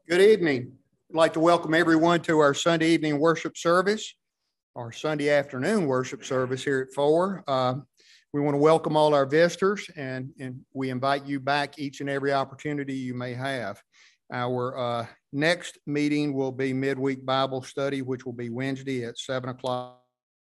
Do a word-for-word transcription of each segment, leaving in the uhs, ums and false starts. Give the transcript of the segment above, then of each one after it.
Good evening. I'd like to welcome everyone to our Sunday evening worship service, our Sunday afternoon worship service here at four. Uh, we want to welcome all our visitors, and, and we invite you back each and every opportunity you may have. Our uh, next meeting will be midweek Bible study, which will be Wednesday at seven o'clock.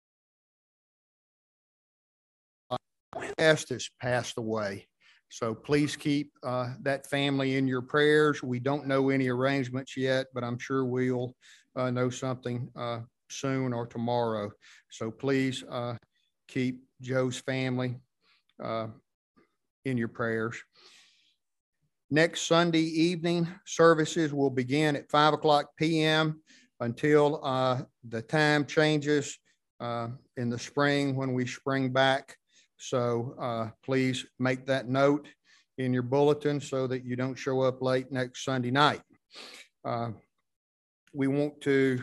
Estes passed away. So please keep uh, that family in your prayers. We don't know any arrangements yet, but I'm sure we'll uh, know something uh, soon or tomorrow. So please uh, keep Joe's family uh, in your prayers. Next Sunday evening services will begin at five o'clock p m until uh, the time changes uh, in the spring when we spring back. So uh, please make that note in your bulletin so that you don't show up late next Sunday night. Uh, we want to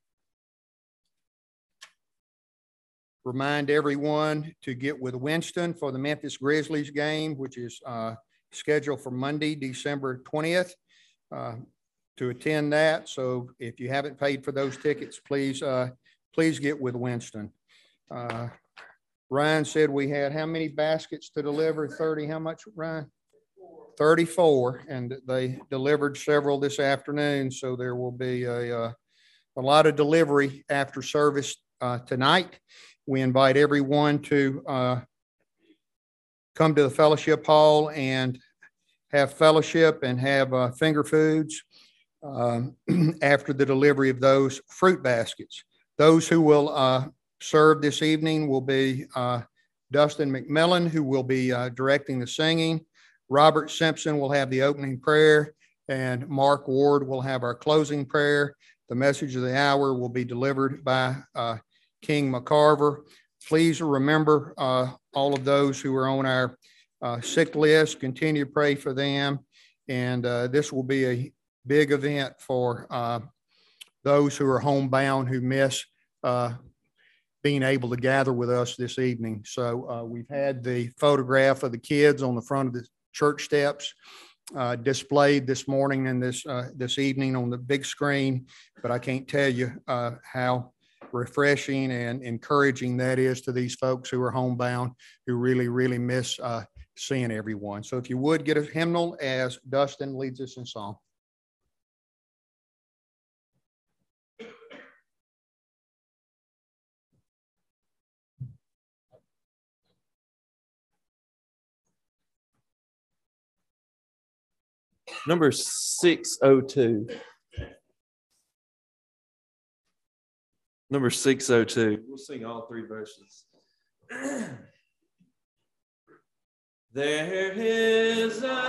remind everyone to get with Winston for the Memphis Grizzlies game, which is uh, scheduled for Monday, December twentieth, uh, to attend that. So if you haven't paid for those tickets, please, uh, please get with Winston. Uh, Ryan said we had how many baskets to deliver? thirty, how much, Ryan? thirty-four, and they delivered several this afternoon. So there will be a, a, a lot of delivery after service uh, tonight. We invite everyone to uh, come to the fellowship hall and have fellowship and have uh, finger foods um, after the delivery of those fruit baskets. Those who will uh, serve this evening will be uh, Dustin McMillan, who will be uh, directing the singing. Robert Simpson will have the opening prayer, and Mark Ward will have our closing prayer. The message of the hour will be delivered by uh, King McCarver. Please remember uh, all of those who are on our uh, sick list. Continue to pray for them, and uh, this will be a big event for uh, those who are homebound who miss uh, being able to gather with us this evening. So uh, we've had the photograph of the kids on the front of the church steps uh, displayed this morning and this uh, this evening on the big screen, but I can't tell you uh, how refreshing and encouraging that is to these folks who are homebound, who really, really miss uh, seeing everyone. So if you would get a hymnal as Dustin leads us in song. Number six oh two. Number six oh two. We'll sing all three verses. There is a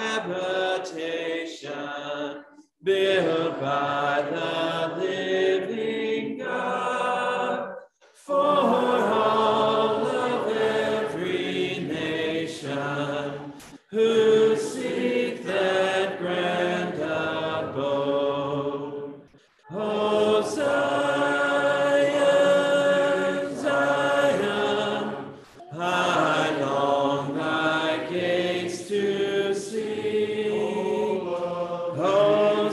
habitation built by the living God for all of every nation who seek that grand abode. Oh, Zion, Zion, I long thy gates to see. Oh,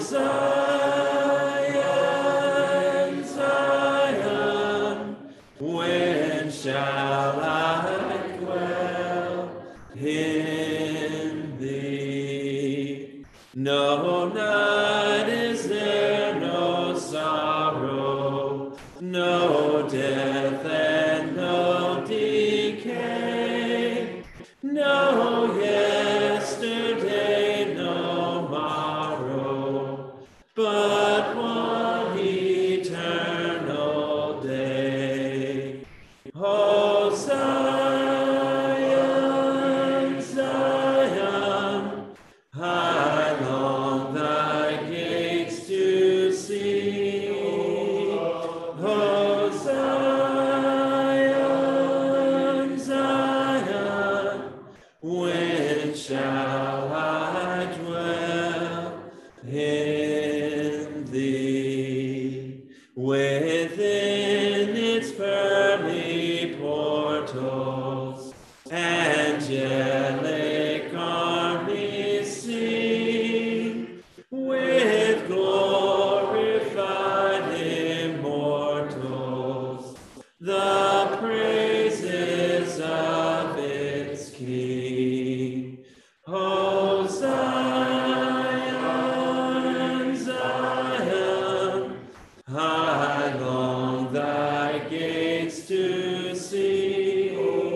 Zion, Zion, when shall I dwell in thee? No night is there, no sorrow, no death and no decay, no yesterday, no morrow, but one eternal day. Oh, Zion, Zion, I long thy gates to see. Oh, Zion, Zion, when shall I dwell in thee? Within its pearly portals, angelic armies sing with glory. O Zion, Zion, I long thy gates to see.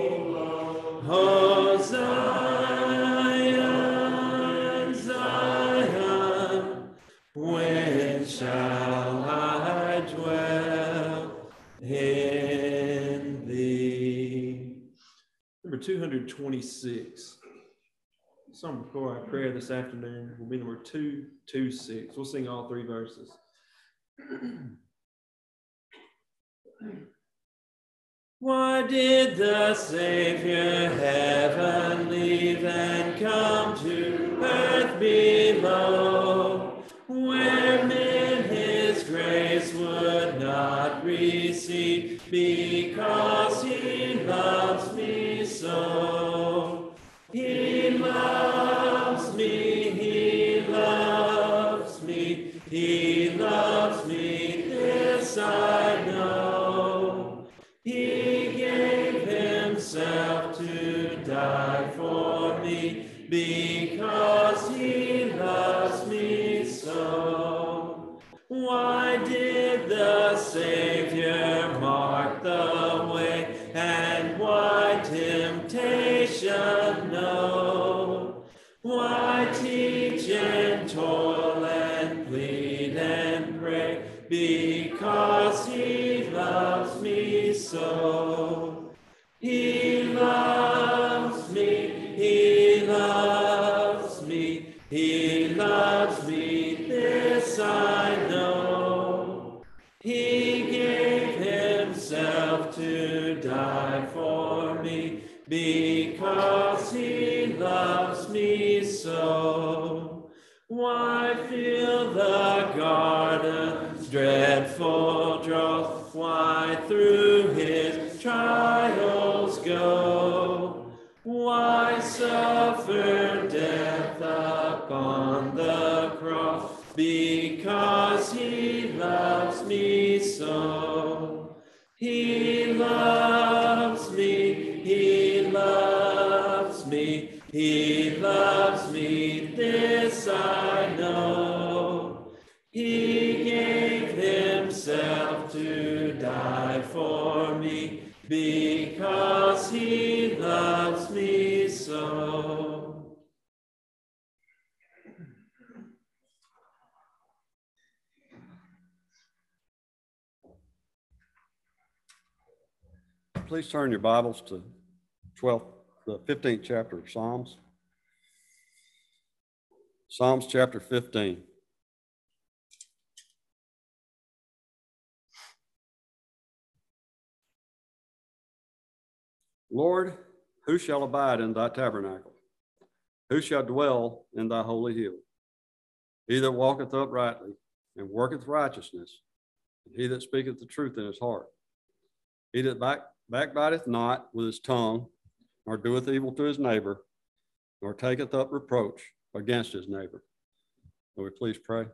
O Zion, Zion, when shall I dwell in thee? Number two hundred twenty-six. Song before our prayer this afternoon will be number two two six. We'll sing all three verses. Why did the Savior heaven leave and come to earth below, where men his grace would not receive, because he loves me so? He loves me, he loves me, he loves me, this I know. He gave himself to die for me, because he loves me so. Why did the Savior mark the way, and why temptation know? Why teach and toil and plead and pray? Because he loves me so. He loves me, he loves me, he loves me, this I know. He gave himself to die for me, because he loves me so. Why feel the garden's dreadful drought? Why through his trials go? Why suffer death upon the cross? Because he loves me so. He loves me, he loves me, he loves me, this I know. He gave himself to die for me, because he loves me so. Please turn your Bibles to twelfth, the fifteenth chapter of Psalms. Psalms chapter fifteen. Lord, who shall abide in thy tabernacle? Who shall dwell in thy holy hill? He that walketh uprightly and worketh righteousness, and he that speaketh the truth in his heart. He that back, backbiteth not with his tongue, nor doeth evil to his neighbor, nor taketh up reproach against his neighbor. Will we please pray?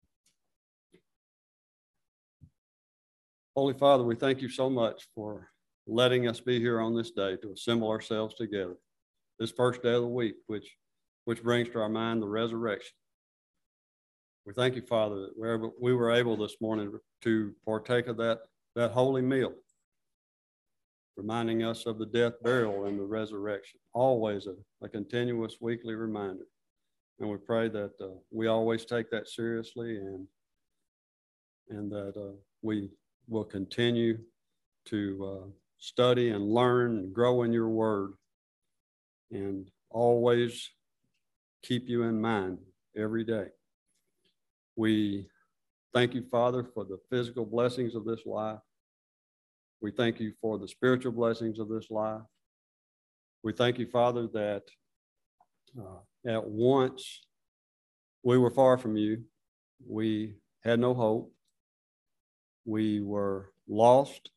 Holy Father, we thank you so much for letting us be here on this day to assemble ourselves together. This first day of the week, which, which brings to our mind the resurrection. We thank you, Father, that we're able, we were able this morning to partake of that, that holy meal, reminding us of the death, burial, and the resurrection. Always a, a continuous weekly reminder. And we pray that uh, we always take that seriously, and, and that uh, we will continue to uh, study and learn and grow in your word, and always keep you in mind every day. We thank you, Father, for the physical blessings of this life. We thank you for the spiritual blessings of this life. We thank you, Father, that uh, at once we were far from you. We had no hope. We were lost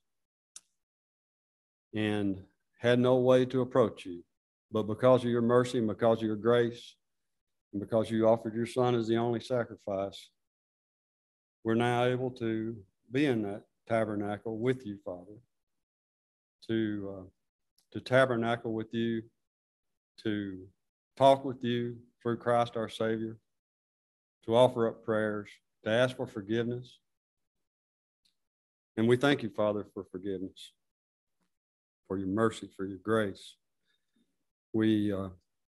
and had no way to approach you. But because of your mercy and because of your grace, and because you offered your Son as the only sacrifice, we're now able to be in that tabernacle with you, Father, to, uh, to tabernacle with you, to talk with you through Christ our Savior, to offer up prayers, to ask for forgiveness. And we thank you, Father, for forgiveness, for your mercy, for your grace. We uh,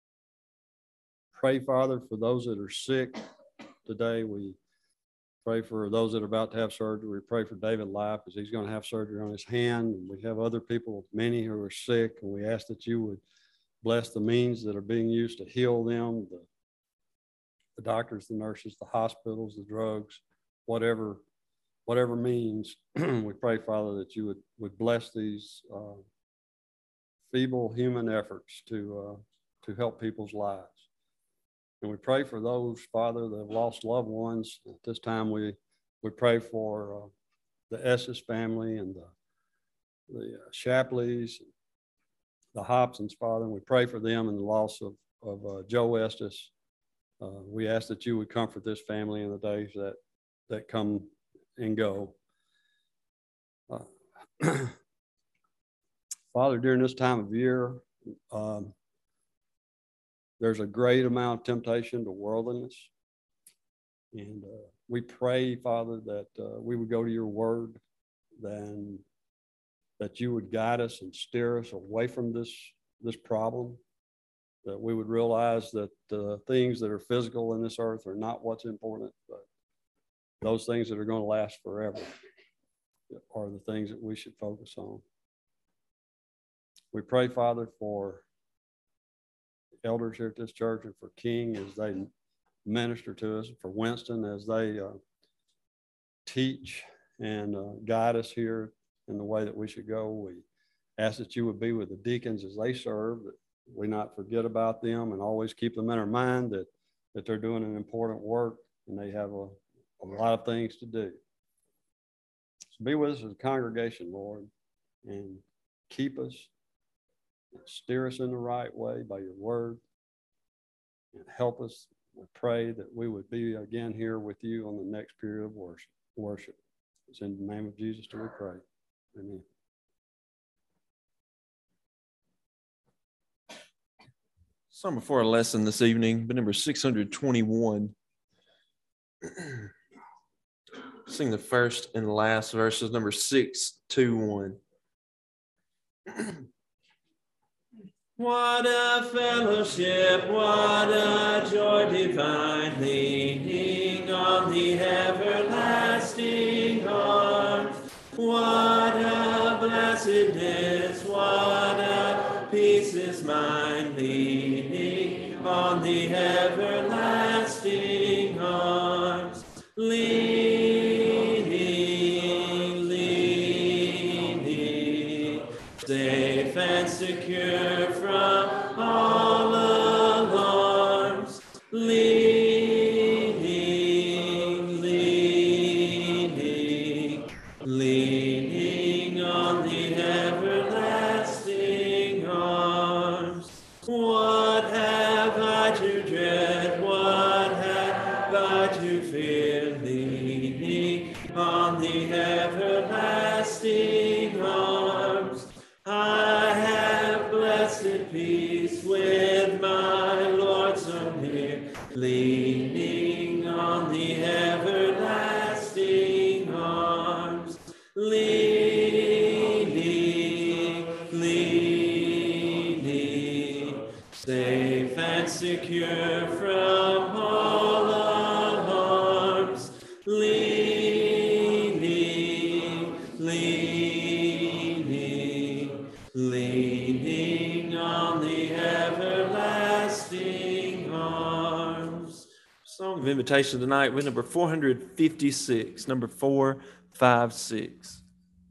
pray, Father, for those that are sick today. We pray for those that are about to have surgery. We pray for David Life as he's going to have surgery on his hand. And we have other people, many who are sick, and we ask that you would bless the means that are being used to heal them, the, the doctors, the nurses, the hospitals, the drugs, whatever whatever means. We pray, Father, that you would, would bless these uh, feeble human efforts to, uh, to help people's lives. And we pray for those, Father, that have lost loved ones. At this time, we, we pray for uh, the Estes family and the, the uh, Shapleys, the Hobsons, Father, and we pray for them and the loss of, of uh, Joe Estes. Uh, we ask that you would comfort this family in the days that, that come and go. Uh, Father, during this time of year, um, there's a great amount of temptation to worldliness. And uh, we pray, Father, that uh, we would go to your word, then that you would guide us and steer us away from this, this problem, that we would realize that the uh, things that are physical in this earth are not what's important, but those things that are going to last forever are the things that we should focus on. We pray, Father, for elders here at this church and for King as they minister to us, for Winston as they uh, teach and uh, guide us here in the way that we should go. We ask that you would be with the deacons as they serve, that we not forget about them and always keep them in our mind that, that they're doing an important work and they have a, a lot of things to do. So be with us as a congregation, Lord, and keep us, and steer us in the right way by your word, and help us. We pray that we would be again here with you on the next period of worship. worship. It's in the name of Jesus that we pray. Amen. Song before our lesson this evening, but number six hundred twenty-one. Sing the first and last verses, number six, two, one. What a fellowship, what a joy divine, leaning on the everlasting arms. What a blessedness, what a peace is mine, leaning on the everlasting arms. Leaning, leaning, safe and secure from all alarms. Leaning, leaning, leaning on the everlasting arms. What have I to dread? What have I to fear? Leaning on the everlasting arms. I have blessed peace with my Lord so near, leaning on the everlasting arms. Leaning, leaning, safe and secure from all alarms. Leaning, leaning, leaning on the everlasting arms. Song of invitation tonight with number four hundred fifty-six, number four five six.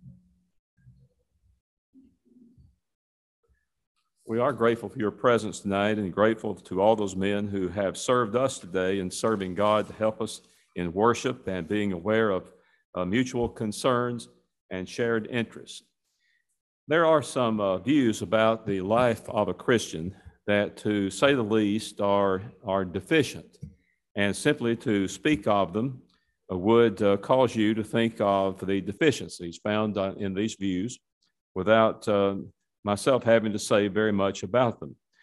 We are grateful for your presence tonight and grateful to all those men who have served us today in serving God to help us in worship and being aware of uh, mutual concerns and shared interests. There are some uh, views about the life of a Christian that, to say the least, are, are deficient. And simply to speak of them uh, would uh, cause you to think of the deficiencies found uh, in these views without uh, myself having to say very much about them.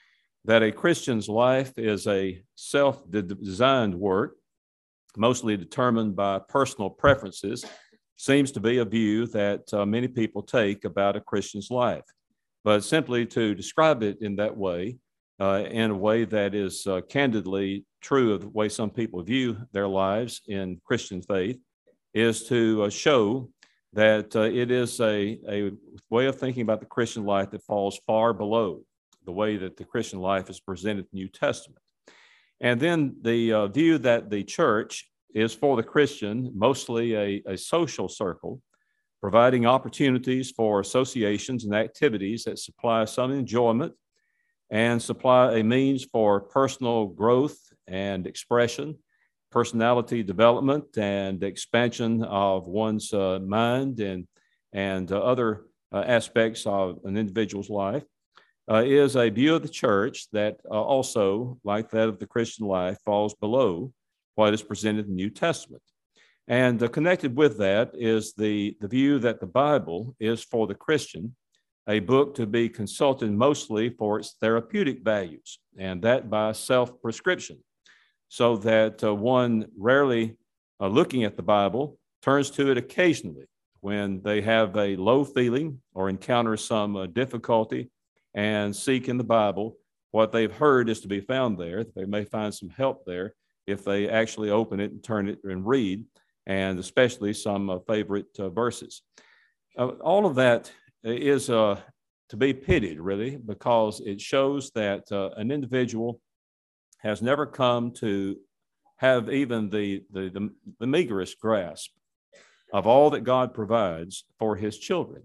that a Christian's life is a self-designed work, mostly determined by personal preferences, seems to be a view that uh, many people take about a Christian's life. But simply to describe it in that way, uh, in a way that is uh, candidly true of the way some people view their lives in Christian faith, is to uh, show that uh, it is a, a way of thinking about the Christian life that falls far below the way that the Christian life is presented in the New Testament. And then the uh, view that the church is for the Christian mostly a, a social circle, providing opportunities for associations and activities that supply some enjoyment and supply a means for personal growth and expression, personality development and expansion of one's uh, mind and, and uh, other uh, aspects of an individual's life. Uh, is a view of the church that uh, also, like that of the Christian life, falls below what is presented in the New Testament. And uh, connected with that is the, the view that the Bible is for the Christian a book to be consulted mostly for its therapeutic values, and that by self-prescription, so that uh, one rarely uh, looking at the Bible turns to it occasionally when they have a low feeling or encounter some uh, difficulty and seek in the Bible what they've heard is to be found there. They may find some help there if they actually open it and turn it and read, and especially some uh, favorite uh, verses. Uh, all of that is uh, to be pitied, really, because it shows that uh, an individual has never come to have even the, the, the, the meagerest grasp of all that God provides for his children.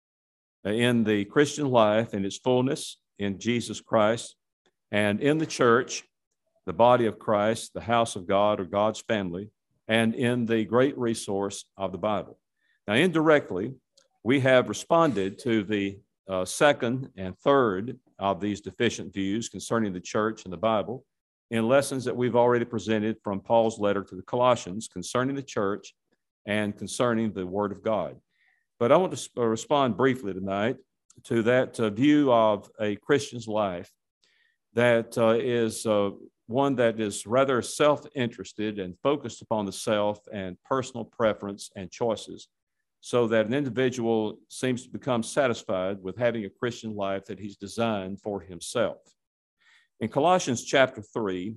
In the Christian life in its fullness, in Jesus Christ, and in the church, the body of Christ, the house of God or God's family, and in the great resource of the Bible. Now, indirectly, we have responded to the uh, second and third of these deficient views concerning the church and the Bible in lessons that we've already presented from Paul's letter to the Colossians concerning the church and concerning the Word of God. But I want to respond briefly tonight to that uh, view of a Christian's life that uh, is uh, one that is rather self-interested and focused upon the self and personal preference and choices, so that an individual seems to become satisfied with having a Christian life that he's designed for himself. In Colossians chapter three,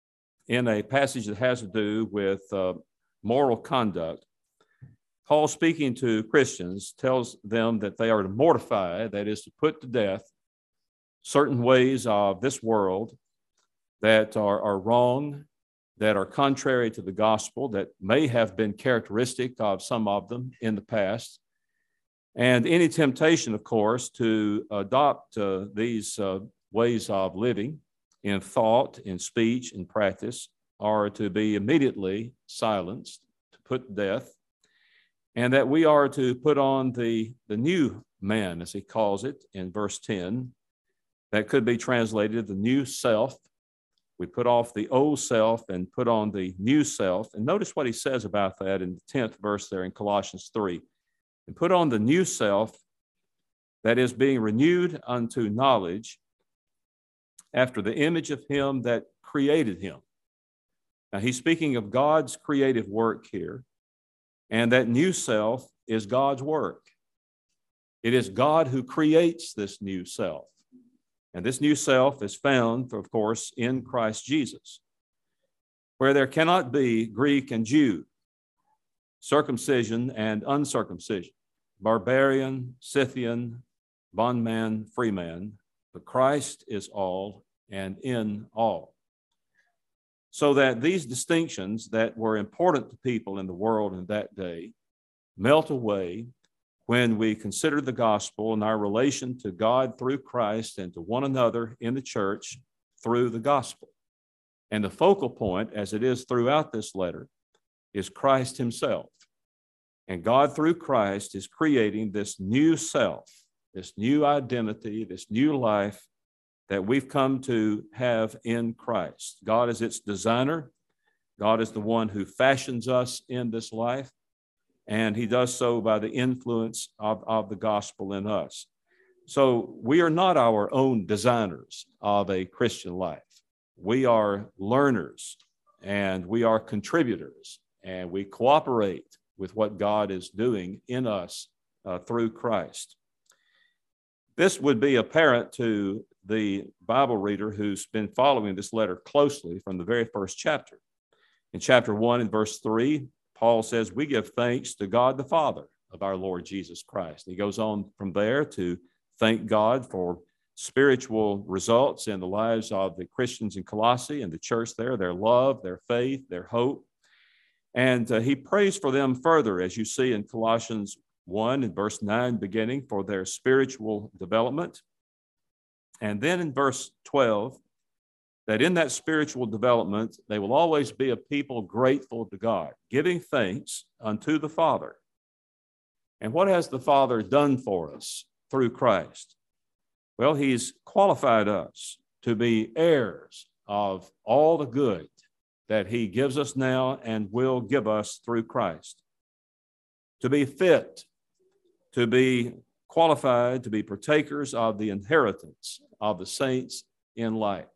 in a passage that has to do with uh, moral conduct, Paul, speaking to Christians, tells them that they are to mortify, that is, to put to death, certain ways of this world that are, are wrong, that are contrary to the gospel, that may have been characteristic of some of them in the past. And any temptation, of course, to adopt uh, these uh, ways of living in thought, in speech, in practice, are to be immediately silenced, to put to death. And that we are to put on the, the new man, as he calls it in verse ten, that could be translated the new self. We put off the old self and put on the new self. And notice what he says about that in the tenth verse there in Colossians three. And put on the new self that is being renewed unto knowledge after the image of him that created him. Now he's speaking of God's creative work here. And that new self is God's work. It is God who creates this new self. And this new self is found, of course, in Christ Jesus, where there cannot be Greek and Jew, circumcision and uncircumcision, barbarian, Scythian, bondman, freeman, but Christ is all and in all. So that these distinctions that were important to people in the world in that day melt away when we consider the gospel and our relation to God through Christ and to one another in the church through the gospel. And the focal point, as it is throughout this letter, is Christ himself. And God through Christ is creating this new self, this new identity, this new life that we've come to have in Christ. God is its designer. God is the one who fashions us in this life, and he does so by the influence of, of the gospel in us. So we are not our own designers of a Christian life. We are learners and we are contributors, and we cooperate with what God is doing in us uh, through Christ. This would be apparent to the Bible reader who's been following this letter closely from the very first chapter. In chapter one and verse three, Paul says, we give thanks to God the Father of our Lord Jesus Christ. And he goes on from there to thank God for spiritual results in the lives of the Christians in Colossae and the church there, their love, their faith, their hope. And uh, he prays for them further, as you see in Colossians one and verse nine beginning, for their spiritual development. And then in verse twelve, that in that spiritual development, they will always be a people grateful to God, giving thanks unto the Father. And what has the Father done for us through Christ? Well, he's qualified us to be heirs of all the good that he gives us now and will give us through Christ. To be fit, to be qualified, to be partakers of the inheritance of the saints in light.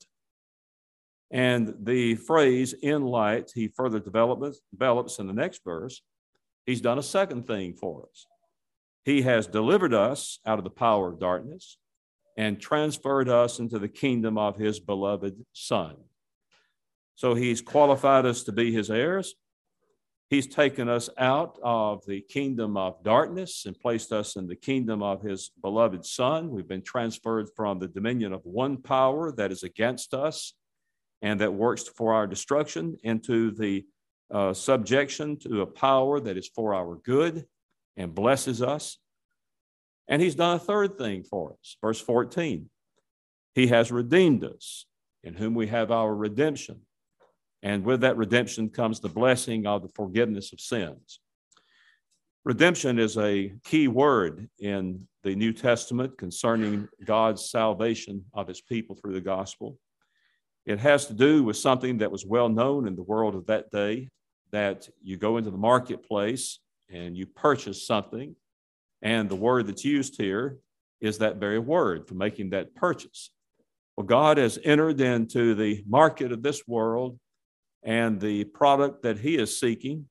And the phrase in light, he further develops, develops in the next verse. He's done a second thing for us. He has delivered us out of the power of darkness and transferred us into the kingdom of his beloved Son. So he's qualified us to be his heirs. He's taken us out of the kingdom of darkness and placed us in the kingdom of his beloved Son. We've been transferred from the dominion of one power that is against us and that works for our destruction into the uh, subjection to a power that is for our good and blesses us. And he's done a third thing for us. Verse fourteen, he has redeemed us, in whom we have our redemption. And with that redemption comes the blessing of the forgiveness of sins. Redemption is a key word in the New Testament concerning God's salvation of his people through the gospel. It has to do with something that was well known in the world of that day, that you go into the marketplace and you purchase something, and the word that's used here is that very word for making that purchase. Well, God has entered into the market of this world, and the product that he is seeking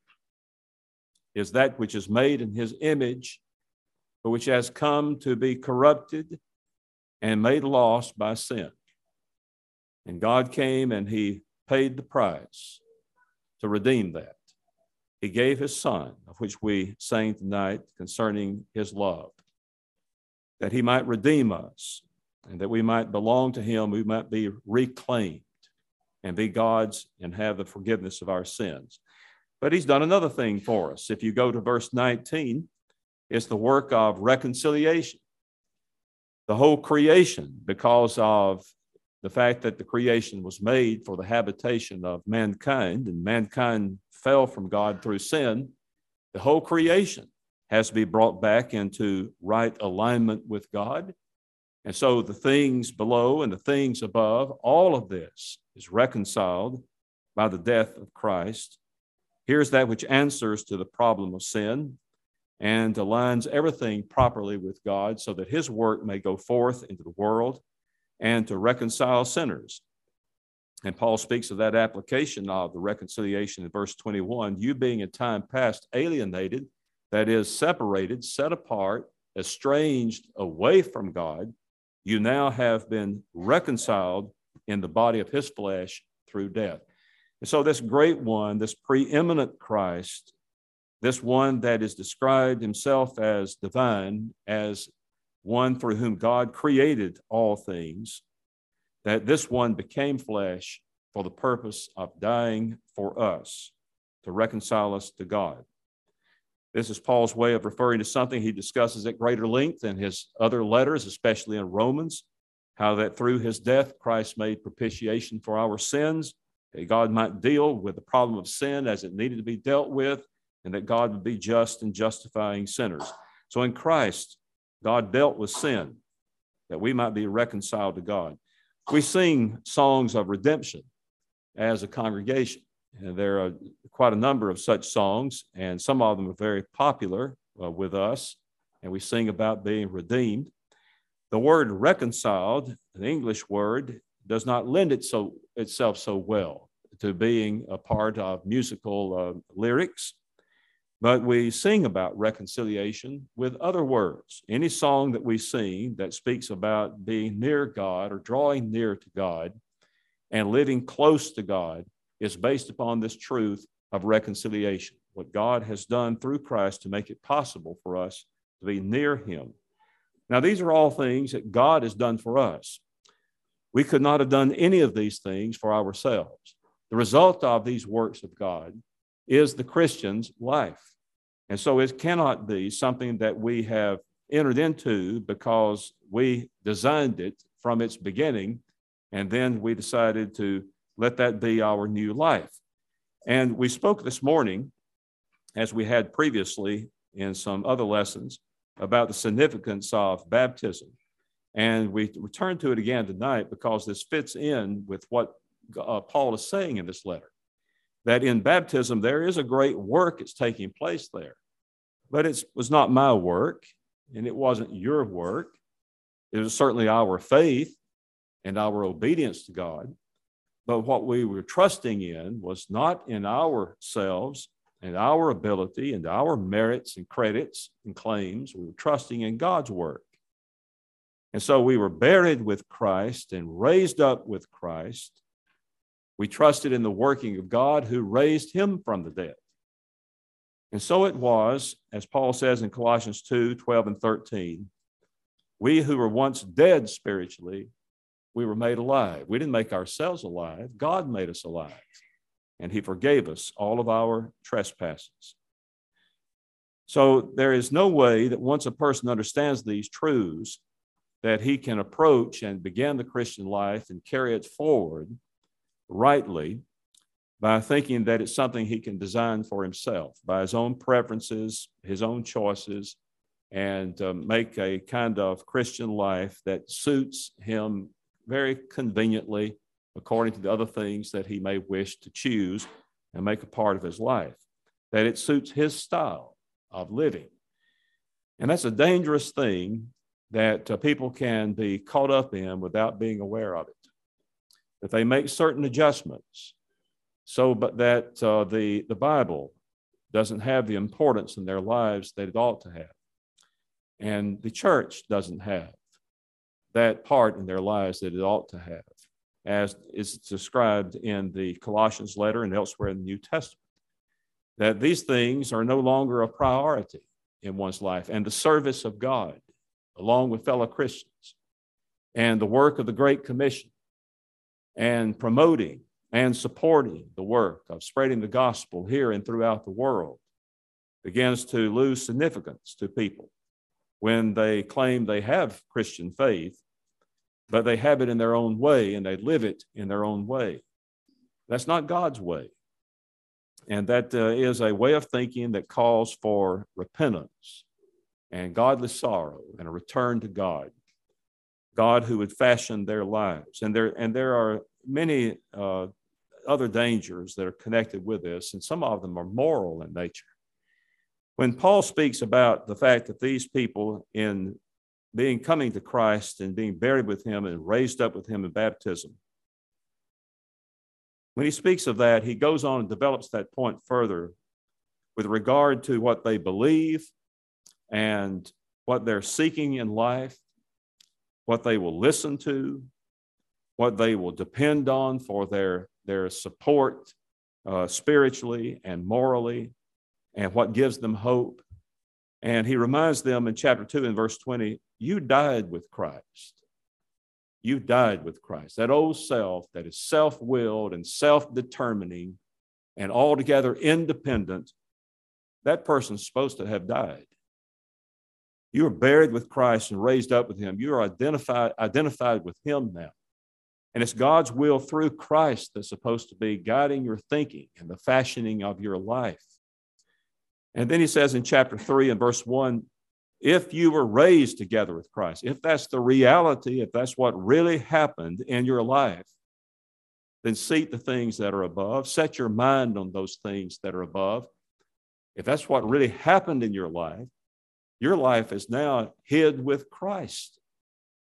is that which is made in his image, but which has come to be corrupted and made lost by sin. And God came and he paid the price to redeem that. He gave his Son, of which we sang tonight concerning his love, that he might redeem us and that we might belong to him, we might be reclaimed and be God's and have the forgiveness of our sins. But he's done another thing for us. If you go to verse nineteen, it's the work of reconciliation. The whole creation, because of the fact that the creation was made for the habitation of mankind, and mankind fell from God through sin, the whole creation has to be brought back into right alignment with God. And so the things below and the things above, all of this is reconciled by the death of Christ. Here's that which answers to the problem of sin and aligns everything properly with God so that his work may go forth into the world and to reconcile sinners. And Paul speaks of that application of the reconciliation in verse twenty-one, you being in time past alienated, that is separated, set apart, estranged away from God, you now have been reconciled in the body of his flesh through death. And so this great one, this preeminent Christ, this one that is described himself as divine, as one through whom God created all things, that this one became flesh for the purpose of dying for us, to reconcile us to God. This is Paul's way of referring to something he discusses at greater length in his other letters, especially in Romans, how that through his death, Christ made propitiation for our sins, that God might deal with the problem of sin as it needed to be dealt with, and that God would be just in justifying sinners. So in Christ, God dealt with sin, that we might be reconciled to God. We sing songs of redemption as a congregation. And there are quite a number of such songs, and some of them are very popular uh, with us, and we sing about being redeemed. The word reconciled, an English word, does not lend it so, itself so well to being a part of musical uh, lyrics, but we sing about reconciliation with other words. Any song that we sing that speaks about being near God or drawing near to God and living close to God is based upon this truth of reconciliation, what God has done through Christ to make it possible for us to be near him. Now, these are all things that God has done for us. We could not have done any of these things for ourselves. The result of these works of God is the Christian's life. And so it cannot be something that we have entered into because we designed it from its beginning, and then we decided to let that be our new life. And we spoke this morning, as we had previously in some other lessons, about the significance of baptism. And we return to it again tonight because this fits in with what uh, Paul is saying in this letter, that in baptism, there is a great work that's taking place there. But it was not my work, and it wasn't your work. It was certainly our faith and our obedience to God. But what we were trusting in was not in ourselves and our ability and our merits and credits and claims. We were trusting in God's work. And so we were buried with Christ and raised up with Christ. We trusted in the working of God who raised him from the dead. And so it was, as Paul says in Colossians two, twelve and thirteen, we who were once dead spiritually, we were made alive. We didn't make ourselves alive. God made us alive. And he forgave us all of our trespasses. So there is no way that once a person understands these truths, that he can approach and begin the Christian life and carry it forward rightly by thinking that it's something he can design for himself by his own preferences, his own choices, and uh, make a kind of Christian life that suits him very conveniently according to the other things that he may wish to choose and make a part of his life, that it suits his style of living. And that's a dangerous thing that uh, people can be caught up in without being aware of it, that they make certain adjustments so but that uh, the, the Bible doesn't have the importance in their lives that it ought to have. And the church doesn't have that part in their lives that it ought to have, as is described in the Colossians letter and elsewhere in the New Testament, that these things are no longer a priority in one's life, and the service of God, along with fellow Christians, and the work of the Great Commission, and promoting and supporting the work of spreading the gospel here and throughout the world begins to lose significance to people when they claim they have Christian faith, but they have it in their own way and they live it in their own way. That's not God's way. And that uh, is a way of thinking that calls for repentance and godly sorrow and a return to God, God who would fashion their lives. And there, and there are many uh, other dangers that are connected with this, and some of them are moral in nature. When Paul speaks about the fact that these people in being coming to Christ and being buried with him and raised up with him in baptism, when he speaks of that, he goes on and develops that point further with regard to what they believe and what they're seeking in life, what they will listen to, what they will depend on for their, their support uh, spiritually and morally, and what gives them hope. And he reminds them in chapter two and verse twenty, you died with Christ. You died with Christ. That old self that is self-willed and self-determining and altogether independent, that person's supposed to have died. You are buried with Christ and raised up with him. You are identified, identified with him now. And it's God's will through Christ that's supposed to be guiding your thinking and the fashioning of your life. And then he says in chapter three and verse one, if you were raised together with Christ, if that's the reality, if that's what really happened in your life, then seek the things that are above. Set your mind on those things that are above. If that's what really happened in your life, your life is now hid with Christ.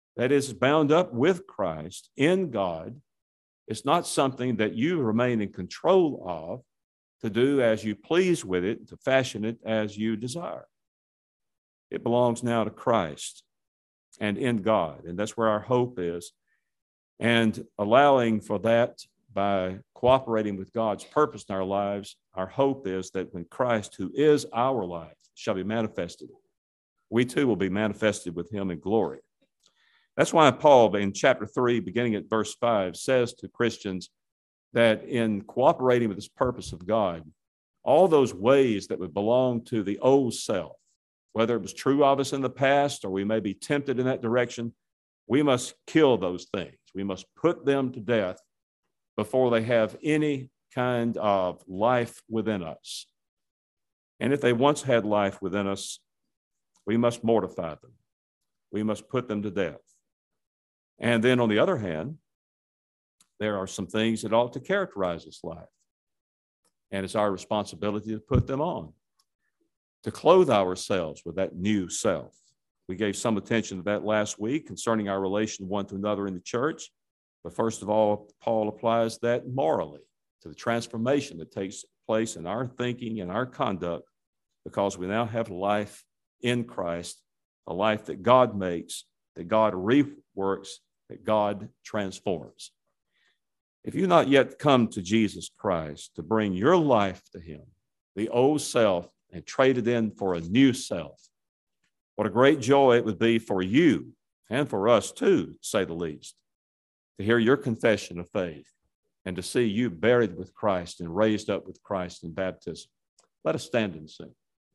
that is bound up with Christ in God. It's not something that you remain in control of to do as you please with it, to fashion it as you desire. It belongs now to Christ and in God, and that's where our hope is. And allowing for that by cooperating with God's purpose in our lives, our hope is that when Christ, who is our life, shall be manifested, we too will be manifested with him in glory. That's why Paul, in chapter three, beginning at verse five, says to Christians that in cooperating with this purpose of God, all those ways that would belong to the old self, whether it was true of us in the past or we may be tempted in that direction, we must kill those things. We must put them to death before they have any kind of life within us. And if they once had life within us, we must mortify them. We must put them to death. And then on the other hand, there are some things that ought to characterize this life. And it's our responsibility to put them on, to clothe ourselves with that new self. We gave some attention to that last week concerning our relation one to another in the church. But first of all, Paul applies that morally to the transformation that takes place in our thinking and our conduct, because we now have life in Christ, a life that God makes, that God reworks, that God transforms. If you've not yet come to Jesus Christ to bring your life to him, the old self, and trade it in for a new self, what a great joy it would be for you and for us too, to say the least, to hear your confession of faith and to see you buried with Christ and raised up with Christ in baptism. Let us stand and sing.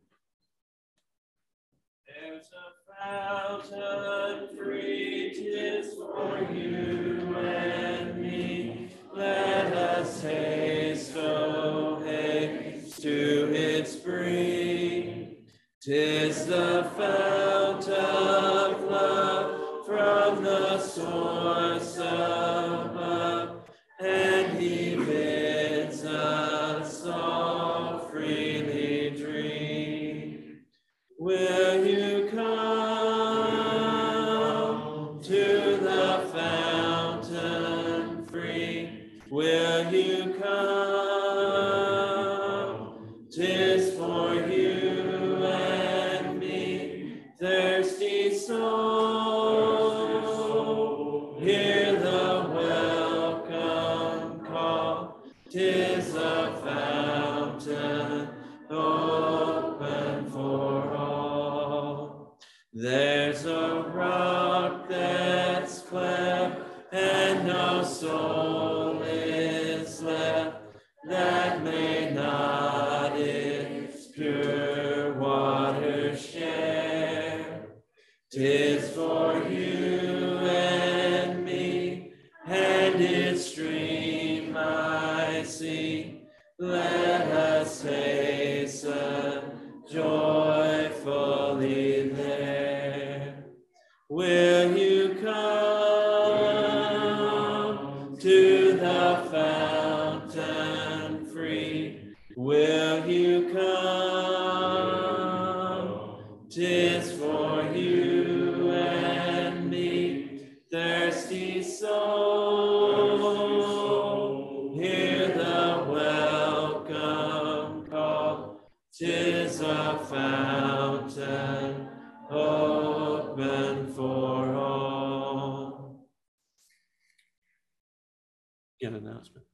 There's a fountain free, 'tis for you and me. Let us haste, oh haste to its spring. 'Tis the fount of love from the source above, and he bids us all freely drink. Will you come to the fountain free? Will you come? 'Tis for you and me, thirsty soul. Hear the welcome call. 'Tis a fountain open for all. There's a rock that's cleft, and no soul is left that may not its pure water share. 'Tis for you and me, and its stream I see. Let us hasten joyfully there. Will you come to the fountain free? Will you come? 'Tis for you and me, thirsty soul. Hear the welcome call. 'Tis a fountain open for all. An announcement.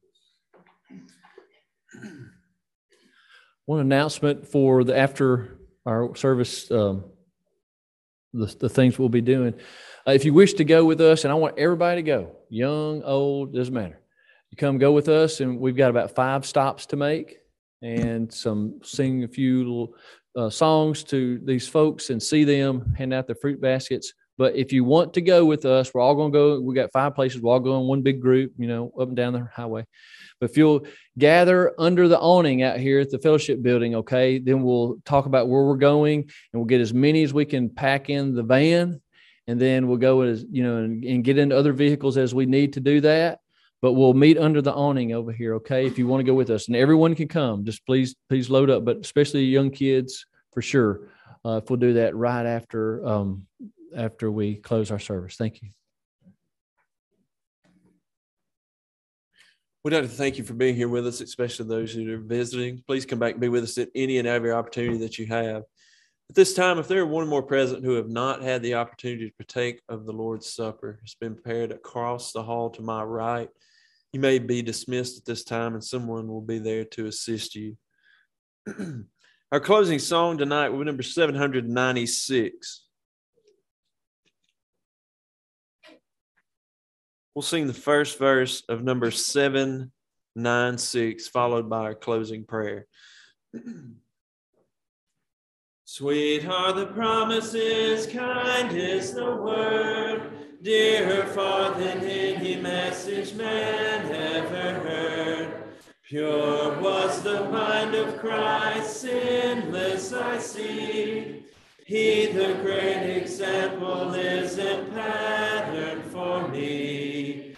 One announcement for the after our service, um, the, the things we'll be doing. Uh, if you wish to go with us, and I want everybody to go, young, old, doesn't matter. You come go with us, and we've got about five stops to make and some sing a few little uh, songs to these folks and see them hand out their fruit baskets. But if you want to go with us, we're all going to go. We got five places. We're all going in one big group, you know, up and down the highway. But if you'll gather under the awning out here at the fellowship building, okay, then we'll talk about where we're going, and we'll get as many as we can pack in the van. And then we'll go as, you know, and, and get into other vehicles as we need to do that. But we'll meet under the awning over here, okay, if you want to go with us. And everyone can come. Just please, please load up, but especially young kids for sure, uh, if we'll do that right after um, after we close our service. Thank you. We'd like to thank you for being here with us, especially those who are visiting. Please come back and be with us at any and every opportunity that you have. At this time, if there are one or more present who have not had the opportunity to partake of the Lord's Supper, it's been prepared across the hall to my right. You may be dismissed at this time, and someone will be there to assist you. Our closing song tonight will be number seven hundred ninety-six. We'll sing the first verse of number seven ninety-six, followed by our closing prayer. Sweet are the promises, kind is the word, dearer far than any message man ever heard. Pure was the mind of Christ, sinless I see. He, the great example, is and pattern for me.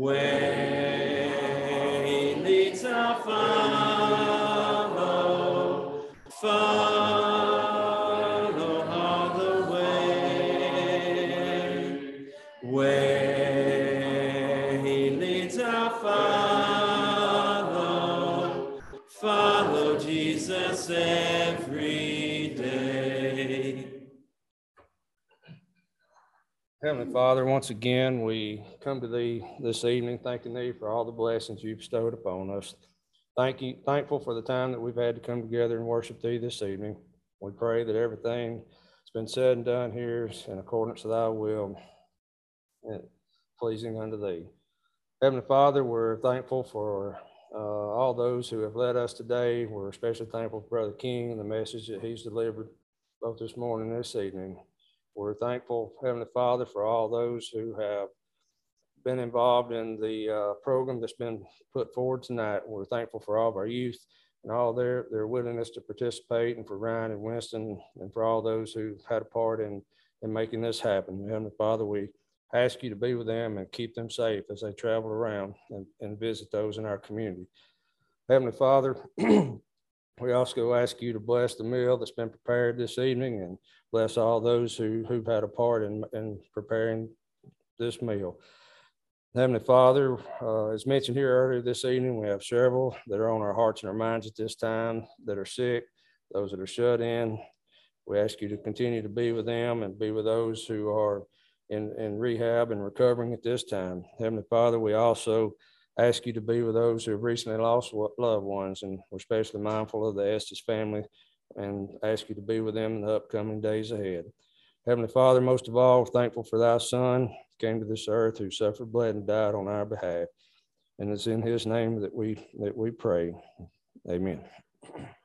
Where he leads, I'll follow, follow all the way. Where he leads, I'll follow, follow Jesus every day. Heavenly Father, once again, we come to Thee this evening, thanking Thee for all the blessings You bestowed upon us. Thank you, thankful for the time that we've had to come together and worship Thee this evening. We pray that everything that's been said and done here is in accordance with Thy will and pleasing unto Thee. Heavenly Father, we're thankful for uh, all those who have led us today. We're especially thankful for Brother King and the message that he's delivered both this morning and this evening. We're thankful, Heavenly Father, for all those who have been involved in the uh, program that's been put forward tonight. We're thankful for all of our youth and all their, their willingness to participate, and for Ryan and Winston, and for all those who've had a part in, in making this happen. Heavenly Father, we ask You to be with them and keep them safe as they travel around and, and visit those in our community. Heavenly Father, we also ask You to bless the meal that's been prepared this evening, and bless all those who, who've had a part in, in preparing this meal. Heavenly Father, uh, as mentioned here earlier this evening, we have several that are on our hearts and our minds at this time that are sick, those that are shut in. We ask You to continue to be with them and be with those who are in, in rehab and recovering at this time. Heavenly Father, we also ask You to be with those who have recently lost loved ones, and we're especially mindful of the Estes family, and ask You to be with them in the upcoming days ahead. Heavenly Father, most of all, we're thankful for Thy Son who came to this earth, who suffered, bled, and died on our behalf. And it's in His name that we that we pray. Amen.